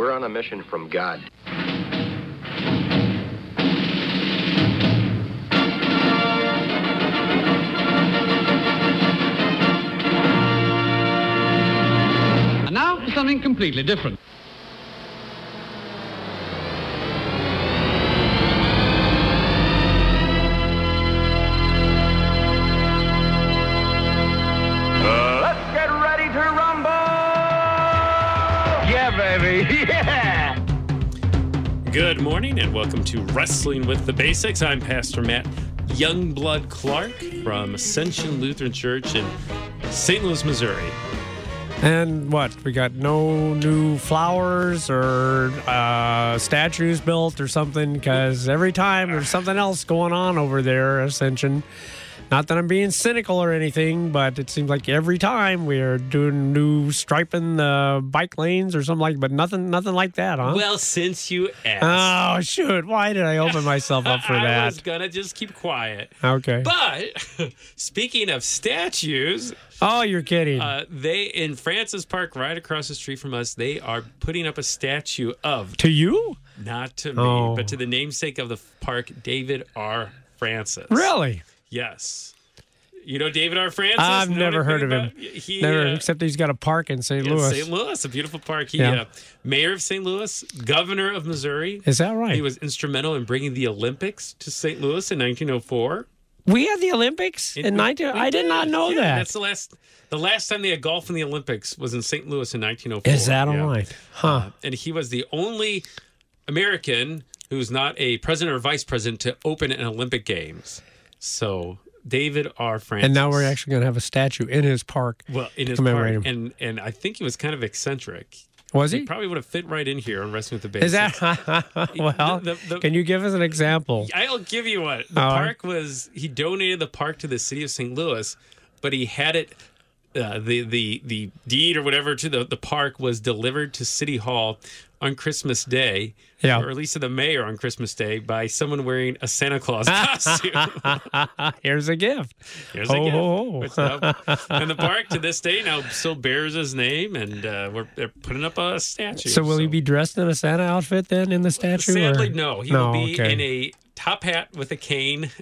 We're on a mission from God. And now for something completely different. Let's get ready to rumble! Yeah, baby, yeah! Good morning and welcome to Wrestling with the Basics. I'm Pastor Matt Youngblood Clark from Ascension Lutheran Church in St. Louis, Missouri. And what? We got no new flowers or statues built or something, because every time there's something else going on over there, Ascension. Not that I'm being cynical or anything, but it seems like every time we're doing new striping the bike lanes or something but nothing like that, huh? Well, since you asked. Oh, shoot. Why did I open myself up for that? I was going to just keep quiet. Okay. But, speaking of statues. Oh, you're kidding. They, in Francis Park, right across the street from us, they are putting up a statue of. To you? Not to me, but to the namesake of the park, David R. Francis. Really? Yes. You know David R. Francis? I've never heard of him. Never, except he's got a park in St. Louis. St. Louis, a beautiful park. He, mayor of St. Louis, governor of Missouri. Is that right? He was instrumental in bringing the Olympics to St. Louis in 1904. We had the Olympics in 19. I did not know that. That's the last time they had golf in the Olympics was in St. Louis in 1904. Is that all right? Huh. And he was the only American who's not a president or vice president to open an Olympic Games. So David R. Francis. And now we're actually going to have a statue in his park. Well, in his park. And I think he was kind of eccentric. Was he? He probably would have fit right in here on Wrestling with the Basics. Is that? Well, can you give us an example? I'll give you one. The park was, he donated the park to the city of St. Louis, but he had it, the deed or whatever to the park was delivered to City Hall on Christmas Day, or at least to the mayor on Christmas Day, by someone wearing a Santa Claus costume. Here's a gift. Here's a gift. And the park to this day now still bears his name, and they're putting up a statue. So will he be dressed in a Santa outfit then in the statue? Sadly, no. He will be in a top hat with a cane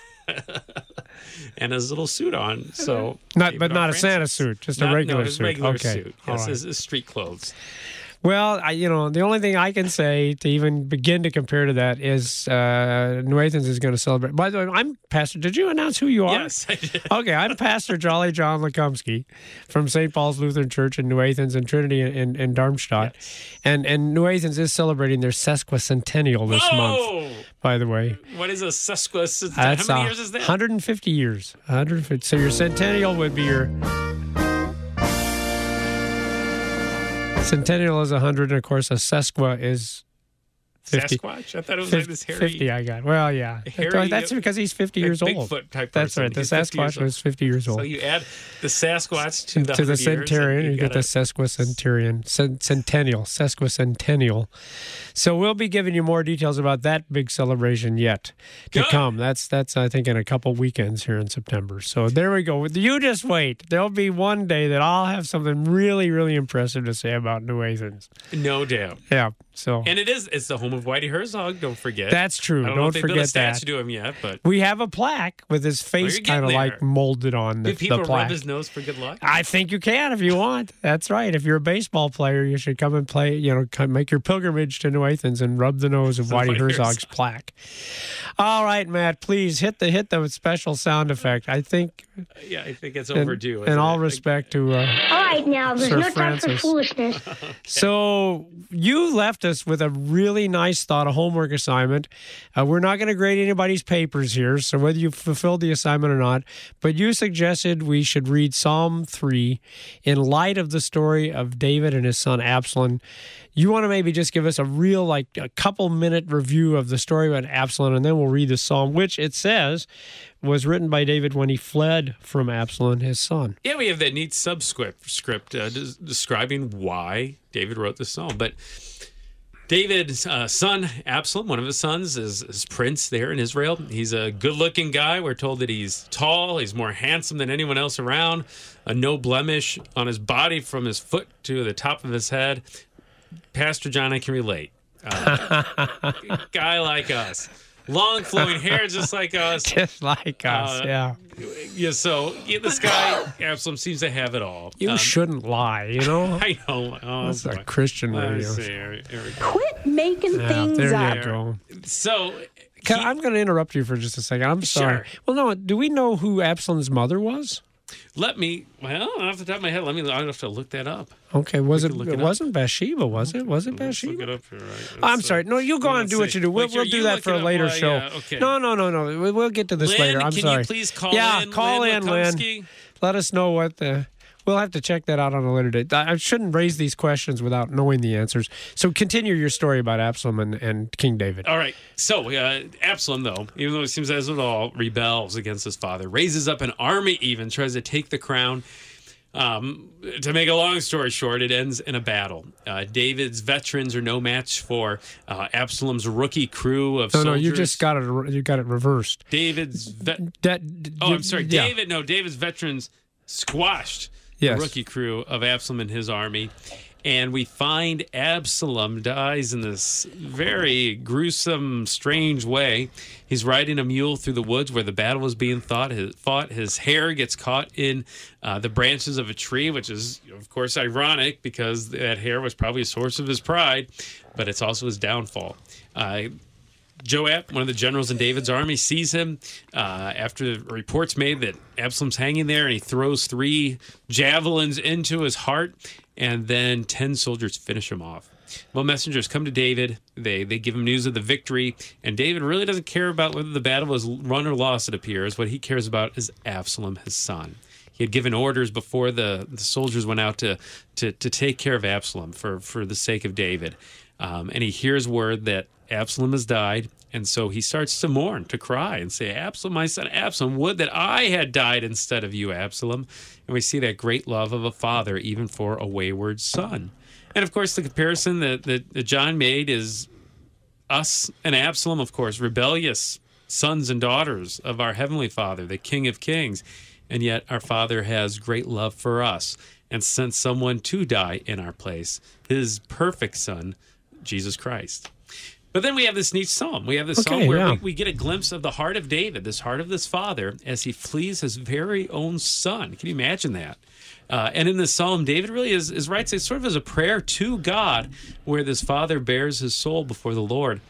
and his little suit on. So, not a Santa suit, just a regular suit. Regular suit. Yes, his street clothes. Well, the only thing I can say to even begin to compare to that is New Athens is going to celebrate. By the way, I'm Pastor. Did you announce who you are? Yes, I did. Okay, I'm Pastor Jolly John Lekumsky from St. Paul's Lutheran Church in New Athens and Trinity in Darmstadt. Yes. And New Athens is celebrating their sesquicentennial this month, by the way. What is a sesquicentennial? How many years is that? 150 years. 150. So your centennial would be your... Centennial is 100, and of course, a sesqua is 50. Sasquatch? I thought it was like this hairy... 50, I got. Well, yeah. That's because he's 50 years old. Bigfoot type That's person. right. The Sasquatch was 50 years old. So you add the Sasquatch to the centurion, you get the sesquicentennial. Sesquicentennial. So we'll be giving you more details about that big celebration yet to come. That's I think in a couple weekends here in September. So there we go. You just wait. There'll be one day that I'll have something really, really impressive to say about New Athens. No doubt. Yeah. So and it's the home of Whitey Herzog. Don't forget. That's true. I don't know if they forget built a statue that. to him yet, but we have a plaque with his face kind of like molded on the plaque. Do people rub his nose for good luck? I think you can if you want. That's right. If you're a baseball player, you should come and play. Make your pilgrimage to New Athens and rub the nose of Whitey Herzog's plaque. All right, Matt. Please hit the special sound effect. I think. Yeah, I think it's overdue. In all respect to. All right, now there's Sir no Francis. time for foolishness. Okay. So you left us with a really nice thought, a homework assignment. We're not going to grade anybody's papers here, so whether you fulfilled the assignment or not, but you suggested we should read Psalm 3 in light of the story of David and his son Absalom. You want to maybe just give us a real, a couple-minute review of the story about Absalom, and then we'll read the psalm, which it says was written by David when he fled from Absalom, his son. Yeah, we have that neat subscript describing why David wrote the psalm. But David's son, Absalom, one of his sons, is prince there in Israel. He's a good-looking guy. We're told that he's tall. He's more handsome than anyone else around. No blemish on his body from his foot to the top of his head. Pastor John, I can relate. Guy like us. Long flowing hair, just like us. Just like us, yeah. Yeah, so this guy, Absalom, seems to have it all. You shouldn't lie, you know? I know. Oh, That's a Christian radio. Here we go. Quit making things there up. you go. So, I'm going to interrupt you for just a second. I'm sorry. Sure. Well, no, do we know who Absalom's mother was? off the top of my head, I'll have to look that up. Okay, it up. wasn't Bathsheba, was it? Was it Let's Bathsheba? look it up here, right? I'm sorry. No, you go on and do what you do. We'll do that for a later show. Yeah, okay. No. We'll get to this Lynn, later. I'm can sorry. you please call in? Call Lynn in, Lynn. Lekumsky? Let us know what the... We'll have to check that out on a later date. I shouldn't raise these questions without knowing the answers. So continue your story about Absalom and King David. All right. So Absalom, though, even though it seems as it all, rebels against his father, raises up an army even, tries to take the crown. To make a long story short, it ends in a battle. David's veterans are no match for Absalom's rookie crew of soldiers. No, you just got it. You got it reversed. David's I'm sorry. Yeah. David's veterans squashed Yes. the rookie crew of Absalom and his army. And we find Absalom dies in this very gruesome, strange way. He's riding a mule through the woods where the battle was being fought. His hair gets caught in the branches of a tree, which is, of course, ironic because that hair was probably a source of his pride, but it's also his downfall. Joab, one of the generals in David's army, sees him after the report's made that Absalom's hanging there, and he throws 3 javelins into his heart, and then 10 soldiers finish him off. Well, messengers come to David. They give him news of the victory, and David really doesn't care about whether the battle was won or lost, it appears. What he cares about is Absalom, his son. He had given orders before the soldiers went out to take care of Absalom for the sake of David. And he hears word that Absalom has died, and so he starts to mourn, to cry, and say, Absalom, my son Absalom, would that I had died instead of you, Absalom. And we see that great love of a father even for a wayward son. And, of course, the comparison that John made is us and Absalom, of course, rebellious sons and daughters of our Heavenly Father, the King of Kings. And yet our Father has great love for us and sent someone to die in our place, his perfect Son, Jesus Christ. But then we have this neat psalm. We have this psalm where we get a glimpse of the heart of David, this heart of this father, as he flees his very own son. Can you imagine that? And in this psalm, David really is writes it sort of as a prayer to God, where this father bears his soul before the Lord.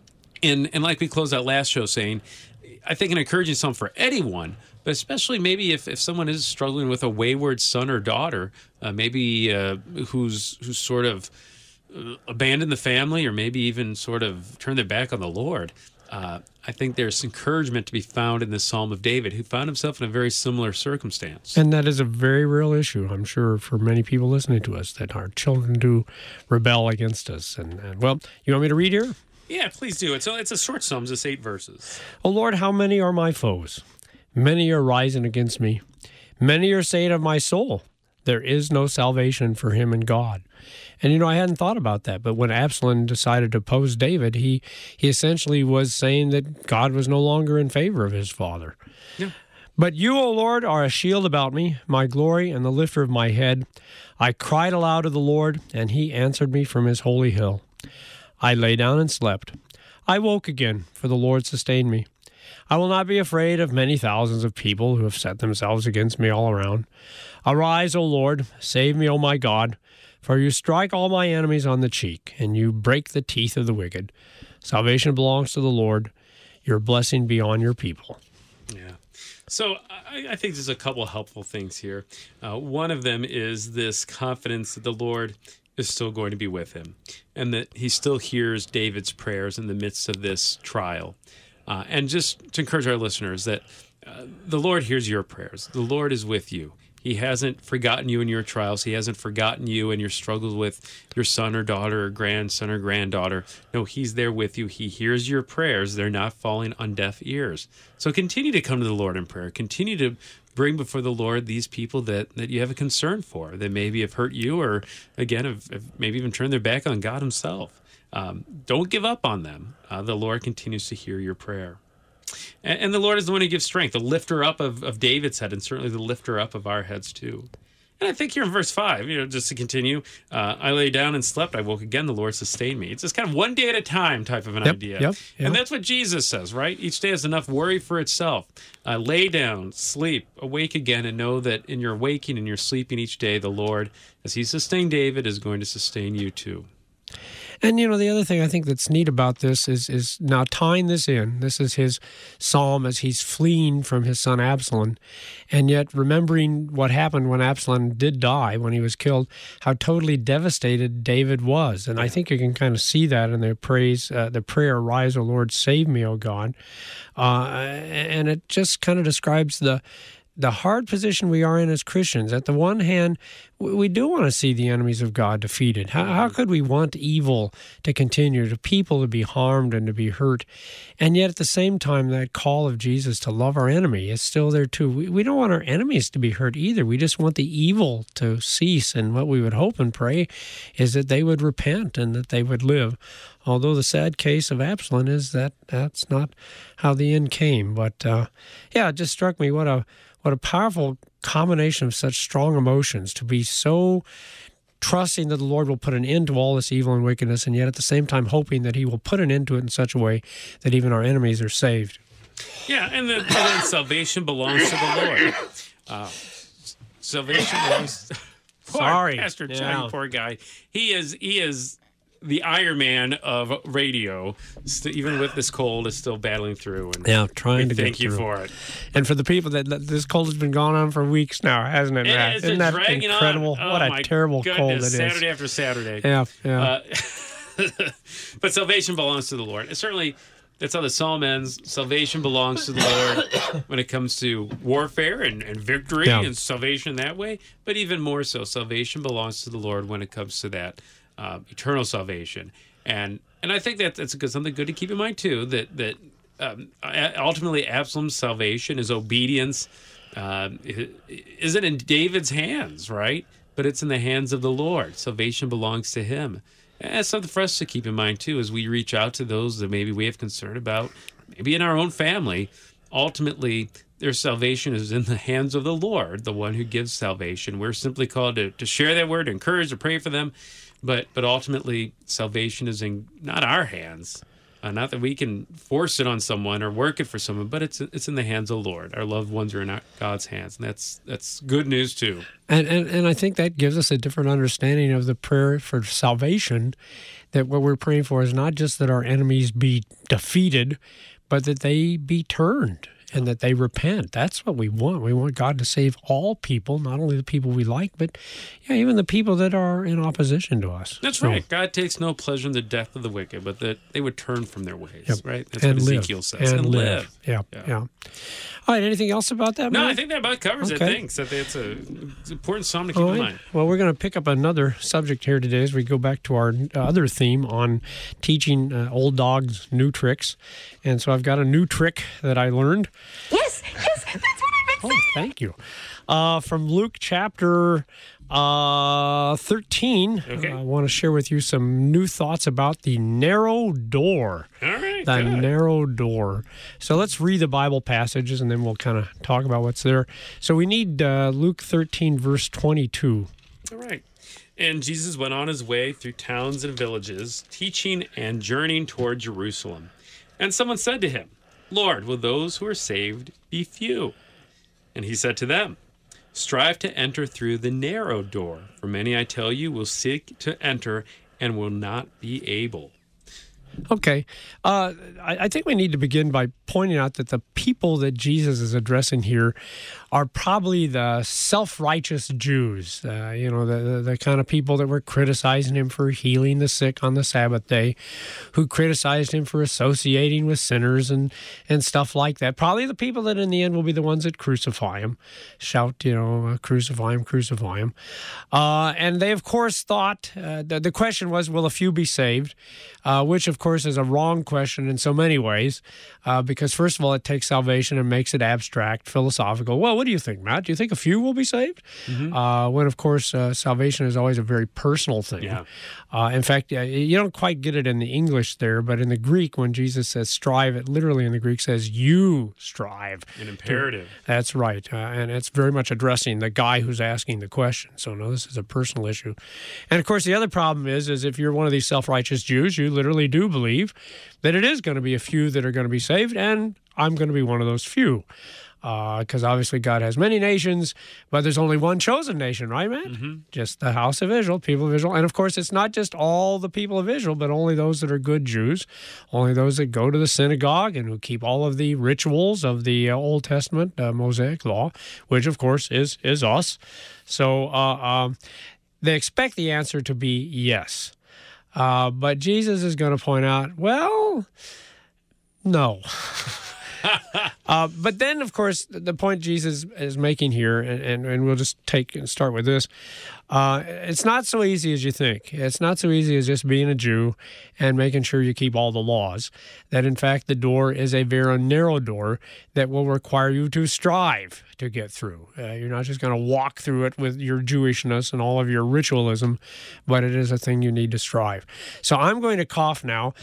And like we closed out last show saying, I think an encouraging psalm for anyone, but especially maybe if someone is struggling with a wayward son or daughter, maybe who's sort of abandoned the family or maybe even sort of turned their back on the Lord. I think there's encouragement to be found in this Psalm of David, who found himself in a very similar circumstance. And that is a very real issue, I'm sure, for many people listening to us, that our children do rebel against us. And well, you want me to read here? Yeah, please do. It's a short psalm, just 8 verses. O Lord, how many are my foes? Many are rising against me. Many are saying of my soul, there is no salvation for him in God. And, I hadn't thought about that. But when Absalom decided to oppose David, he essentially was saying that God was no longer in favor of his father. Yeah. But you, O Lord, are a shield about me, my glory and the lifter of my head. I cried aloud to the Lord, and he answered me from his holy hill. I lay down and slept. I woke again, for the Lord sustained me. I will not be afraid of many thousands of people who have set themselves against me all around. Arise, O Lord, save me, O my God, for you strike all my enemies on the cheek, and you break the teeth of the wicked. Salvation belongs to the Lord. Your blessing be on your people. Yeah. So I think there's a couple of helpful things here. One of them is this confidence that the Lord is still going to be with him, and that he still hears David's prayers in the midst of this trial. And just to encourage our listeners that the Lord hears your prayers. The Lord is with you. He hasn't forgotten you in your trials. He hasn't forgotten you in your struggles with your son or daughter or grandson or granddaughter. No, he's there with you. He hears your prayers. They're not falling on deaf ears. So continue to come to the Lord in prayer. Continue to bring before the Lord these people that you have a concern for, that maybe have hurt you or, again, have maybe even turned their back on God himself. Don't give up on them. The Lord continues to hear your prayer. And the Lord is the one who gives strength, the lifter up of David's head, and certainly the lifter up of our heads too. And I think here in verse 5, just to continue, I lay down and slept. I woke again. The Lord sustained me. It's just kind of one day at a time type of an idea. Yep. And that's what Jesus says, right? Each day has enough worry for itself. Lay down, sleep, awake again, and know that in your waking and your sleeping each day, the Lord, as he sustained David, is going to sustain you too. And, the other thing I think that's neat about this is now tying this in. This is his psalm as he's fleeing from his son Absalom, and yet remembering what happened when Absalom did die, when he was killed, how totally devastated David was. And I think you can kind of see that in the prayer, "Arise, O Lord, save me, O God." And it just kind of describes the hard position we are in as Christians. At the one hand, we do want to see the enemies of God defeated. How could we want evil to continue, to people to be harmed and to be hurt? And yet at the same time, that call of Jesus to love our enemy is still there too. We don't want our enemies to be hurt either. We just want the evil to cease. And what we would hope and pray is that they would repent and that they would live. Although the sad case of Absalom is that that's not how the end came. But it just struck me what a powerful combination of such strong emotions, to be so trusting that the Lord will put an end to all this evil and wickedness, and yet at the same time hoping that he will put an end to it in such a way that even our enemies are saved. Yeah, and then salvation belongs to the Lord. Salvation belongs Sorry. Pastor John, poor guy. He is the Iron Man of radio, even with this cold, is still battling through. And trying to get thank you through. for it. And for the people that this cold has been going on for weeks now, hasn't it, Matt? Isn't that incredible? On. What a terrible cold it is. Saturday after Saturday. Yeah. But salvation belongs to the Lord. And certainly, that's how the psalm ends. Salvation belongs to the Lord when it comes to warfare and victory and salvation that way. But even more so, salvation belongs to the Lord when it comes to that eternal salvation. And I think that's something good to keep in mind too, that ultimately Absalom's salvation, his obedience, isn't in David's hands, right? But it's in the hands of the Lord. Salvation belongs to him. And that's something for us to keep in mind too, as we reach out to those that maybe we have concern about, maybe in our own family. Ultimately, their salvation is in the hands of the Lord, the one who gives salvation. We're simply called to share that word, to encourage, to pray for them. But ultimately, salvation is in not our hands. Not that we can force it on someone or work it for someone, but it's in the hands of the Lord. Our loved ones are in God's hands, and that's good news too. And I think that gives us a different understanding of the prayer for salvation, that what we're praying for is not just that our enemies be defeated, but that they be turned and that they repent. That's what we want. We want God to save all people, not only the people we like, but even the people that are in opposition to us. That's right. God takes no pleasure in the death of the wicked, but that they would turn from their ways, right? That's and what live. Ezekiel says. And live. Yeah. All right, anything else about that, No, Matt? I think that about covers it. Thanks. It's an important psalm to keep in mind. Well, we're going to pick up another subject here today as we go back to our other theme on teaching old dogs new tricks. And so I've got a new trick that I learned. Yes, that's what I've been saying. Thank you. From Luke chapter 13, Okay. I want to share with you some new thoughts about the narrow door. All right. The good. narrow door. So let's read the Bible passages and then we'll kind of talk about what's there. So we need Luke 13, verse 22. All right. And Jesus went on his way through towns and villages, teaching and journeying toward Jerusalem. And someone said to him, Lord, will those who are saved be few? And he said to them, strive to enter through the narrow door, for many, I tell you, will seek to enter and will not be able. Okay. I think we need to begin by pointing out that the people that Jesus is addressing here are probably the self-righteous Jews, the kind of people that were criticizing him for healing the sick on the Sabbath day, who criticized him for associating with sinners and stuff like that. Probably the people that in the end will be the ones that crucify him, shout, crucify him, crucify him. And they, of course, thought, the question was, will a few be saved? Which, of course, is a wrong question in so many ways because, first of all, it takes salvation and makes it abstract, philosophical. Well, what do you think, Matt? Do you think a few will be saved? When, of course, salvation is always a very personal thing. Yeah. In fact, you don't quite get it in the English there, but in the Greek, when Jesus says strive, it literally in the Greek says you strive. An imperative. That's right. And it's very much addressing the guy who's asking the question. So, no, this is a personal issue. And, of course, the other problem is if you're one of these self-righteous Jews, you literally do believe that it is going to be a few that are going to be saved, and I'm going to be one of those few. Because obviously God has many nations, but there's only one chosen nation, right, man? Just the house of Israel, people of Israel. And, of course, it's not just all the people of Israel, but only those that are good Jews, only those that go to the synagogue and who keep all of the rituals of the Old Testament Mosaic law, which, of course, is us. So they expect the answer to be yes. But Jesus is going to point out, well, no. But then, of course, the point Jesus is making here, and we'll just start with this, it's not so easy as you think. It's not so easy as just being a Jew and making sure you keep all the laws. That, in fact, the door is a very narrow door that will require you to strive to get through. You're not just going to walk through it with your Jewishness and all of your ritualism, but it is a thing you need to strive. So I'm going to cough now.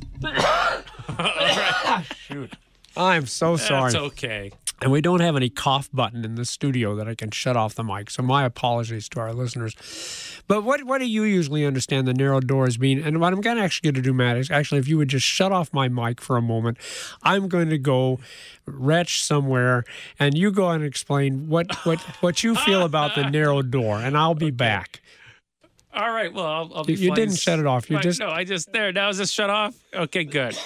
Shoot. I'm so sorry. That's okay. And we don't have any cough button in the studio that I can shut off the mic, so my apologies to our listeners. But what do you usually understand the narrow door as being? And what I'm going to actually going to do, Matt, is actually if you would just shut off my mic for a moment, I'm going to go retch somewhere, and you go and explain what you feel about the narrow door, and I'll be back. All right. Well, I'll be You flying didn't shut it off. You just No, I just there. Now is this shut off? Okay, good.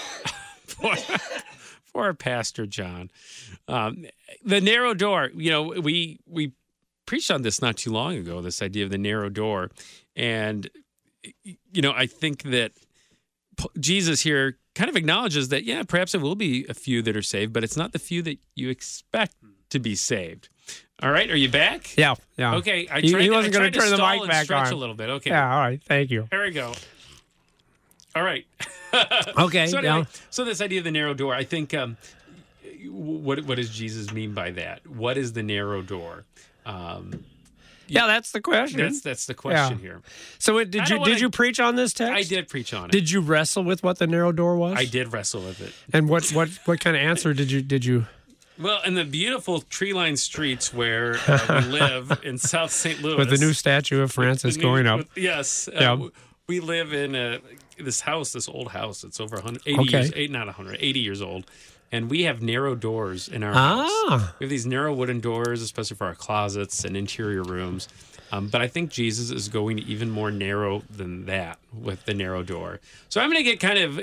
For Pastor John, the narrow door. You know, we preached on this not too long ago. This idea of the narrow door, and you know, I think that Jesus here kind of acknowledges that perhaps it will be a few that are saved, but it's not the few that you expect to be saved. All right, are you back? Yeah. Okay, He wasn't going to turn the stall mic back stretch on. a little bit. Okay. Yeah. All right. Thank you. There we go. All right. Okay. So anyway, so this idea of the narrow door, I think, what does Jesus mean by that? What is the narrow door? That's the question. That's the question here. So did you preach on this text? I did preach on it. Did you wrestle with what the narrow door was? I did wrestle with it. And what kind of answer did you? Well, in the beautiful tree-lined streets where we live in South St. Louis, With the new statue of Francis going up. Yes. We live in this old house. It's over 80 years old. And we have narrow doors in our house. We have these narrow wooden doors, especially for our closets and interior rooms. But I think Jesus is going even more narrow than that with the narrow door. So I'm going to get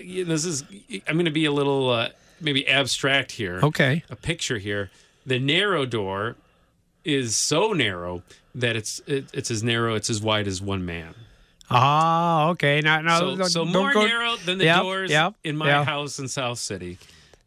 I'm going to be a little maybe abstract here. Okay. A picture here. The narrow door is so narrow that it's as narrow, it's as wide as one man. Okay. Now, so more narrow than the doors in my house in South City.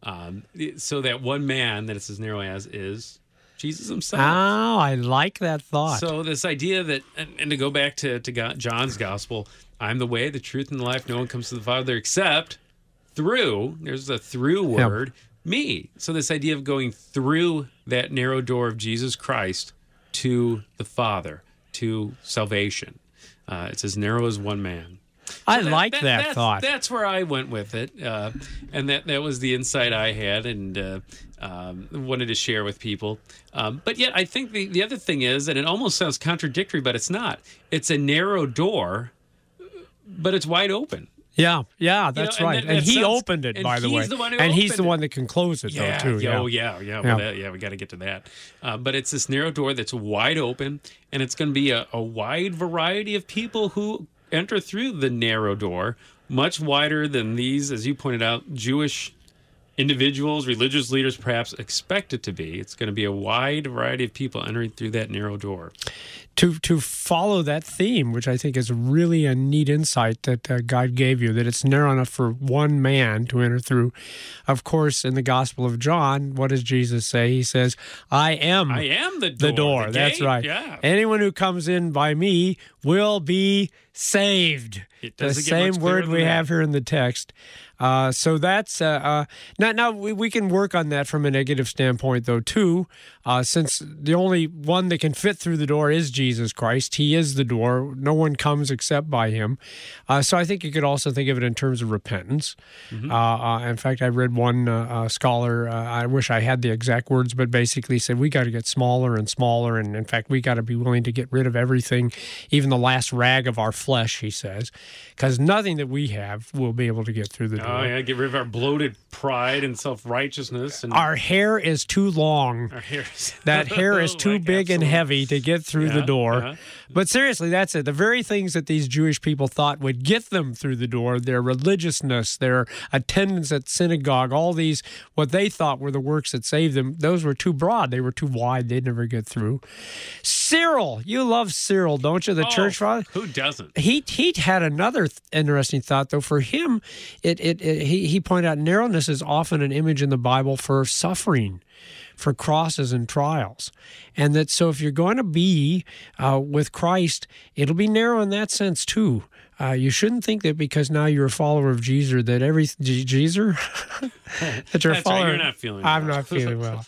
So that one man that it's as narrow as is Jesus himself. Oh, I like that thought. So this idea that, and to go back to John's gospel, I'm the way, the truth, and the life. No one comes to the Father except through, there's a through word, me. So this idea of going through that narrow door of Jesus Christ to the Father, to salvation. It's as narrow as one man. I like that thought. That's where I went with it, and that was the insight I had, and wanted to share with people. But yet, I think the other thing is, and it almost sounds contradictory, but it's not. It's a narrow door, but it's wide open. Yeah, that's right. And he opened it, by the way. And he's the one that can close it, though, too. Yeah. We got to get to that. But it's this narrow door that's wide open, and it's going to be a wide variety of people who enter through the narrow door, much wider than these, as you pointed out, Jewish individuals, religious leaders perhaps expect it to be. It's going to be a wide variety of people entering through that narrow door. To follow that theme, which I think is really a neat insight that God gave you, that it's narrow enough for one man to enter through. Of course, in the Gospel of John, what does Jesus say? He says, I am the door. The That's gate. right. Yeah. Anyone who comes in by me will be saved. It The doesn't get same much clearer word than we that. have here in the text. So that's now we can work on that from a negative standpoint, though, too, since the only one that can fit through the door is Jesus Christ. He is the door. No one comes except by him. So I think you could also think of it in terms of repentance. In fact, I read one scholar, I wish I had the exact words, but basically said we got to get smaller and smaller. And in fact, we got to be willing to get rid of everything, even the last rag of our flesh, he says, because nothing that we have will be able to get through the door. Oh, yeah, get rid of our bloated pride and self-righteousness. And Our hair is too long. our hairs. That hair is too Like, big and absolutely. heavy to get through the Yeah, door. yeah. But seriously, that's it. The very things that these Jewish people thought would get them through the door, their religiousness, their attendance at synagogue, all these, what they thought were the works that saved them, those were too broad. They were too wide. They'd never get through. Cyril. You love Cyril, don't you? The church father? Who doesn't? He had another interesting thought, though. For him, he pointed out narrowness is often an image in the Bible for suffering, for crosses and trials. And that so if you're going to be with Christ, it'll be narrow in that sense, too. You shouldn't think that because now you're a follower of Jesus that Jesus that you're a That's right, follower. you're not feeling I'm well. not feeling well.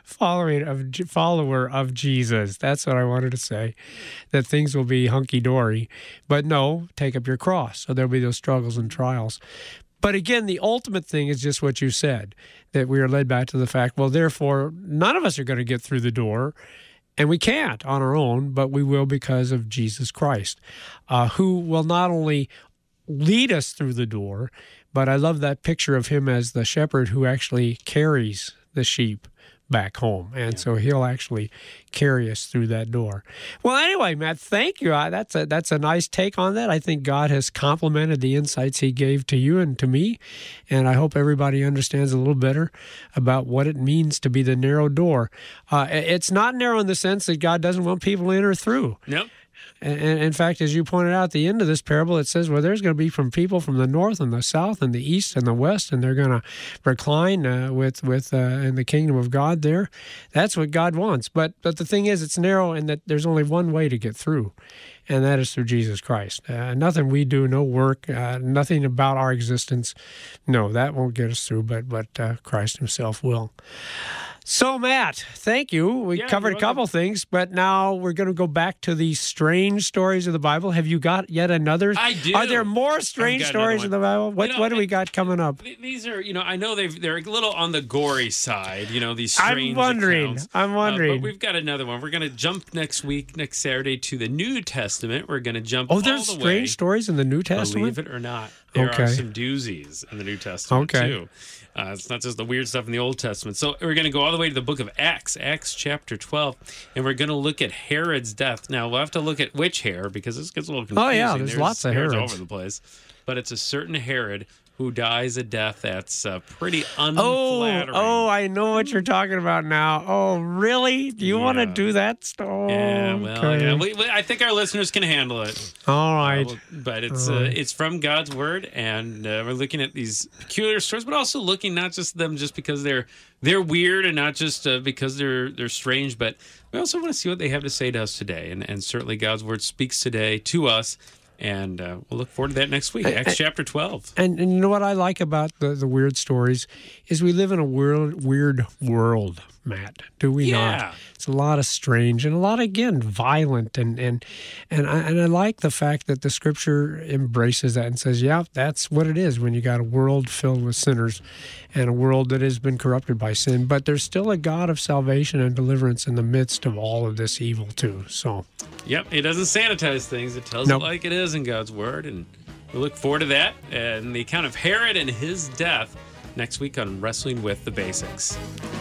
Follower of Jesus. That's what I wanted to say. That things will be hunky dory, but no, take up your cross. So there'll be those struggles and trials. But again, the ultimate thing is just what you said, that we are led back to the fact, well, therefore, none of us are going to get through the door. And we can't on our own, but we will because of Jesus Christ, who will not only lead us through the door, but I love that picture of him as the shepherd who actually carries the sheep back home. And so he'll actually carry us through that door. Well, anyway, Matt, thank you. That's a nice take on that. I think God has complimented the insights he gave to you and to me. And I hope everybody understands a little better about what it means to be the narrow door. It's not narrow in the sense that God doesn't want people to enter through. Nope. And in fact, as you pointed out at the end of this parable, it says, well, there's going to be from people from the north and the south and the east and the west, and they're going to recline with in the kingdom of God there. That's what God wants. But the thing is, it's narrow in that there's only one way to get through, and that is through Jesus Christ. Nothing we do, no work, nothing about our existence. No, that won't get us through, but Christ himself will. So, Matt, thank you. We covered a couple things, but now we're going to go back to the strange stories of the Bible. Have you got yet another? I do. Are there more strange I've got another stories in the Bible? What do we got coming up? These are, I know they're a little on the gory side, these strange I'm wondering. accounts. But But we've got another one. We're going to jump next Saturday, to the New Testament. We're going to jump Oh, all there's the way. strange stories in the New Testament? Believe it or not, there Okay. are some doozies in the New Testament, Okay. too. It's not just the weird stuff in the Old Testament. So we're going to go all the way to the book of Acts chapter 12, and we're going to look at Herod's death. Now, we'll have to look at which Herod, because this gets a little confusing. Oh, yeah, there's lots of Herods all Herods. over the place. But it's a certain Herod who dies a death that's pretty unflattering. Oh, I know what you're talking about now. Oh, really? Do you want to Yeah. do that? Oh, Yeah, well, okay. yeah. I think our listeners can handle it. All right. But it's from God's word, and we're looking at these peculiar stories, but also looking not just them just because they're weird and not just because they're strange, but we also want to see what they have to say to us today. And certainly God's word speaks today to us, and we'll look forward to that next week. Acts chapter 12. And you know what I like about the weird stories is we live in a weird world, Matt. Do we Yeah. not? It's a lot of strange and a lot, again, violent. And I like the fact that the Scripture embraces that and says, yeah, that's what it is when you got a world filled with sinners and a world that has been corrupted by sin. But there's still a God of salvation and deliverance in the midst of all of this evil, too. So, Yep, it doesn't sanitize things. It tells Nope. it like it is in God's word, and we look forward to that and the account of Herod and his death next week on Wrestling with the Basics.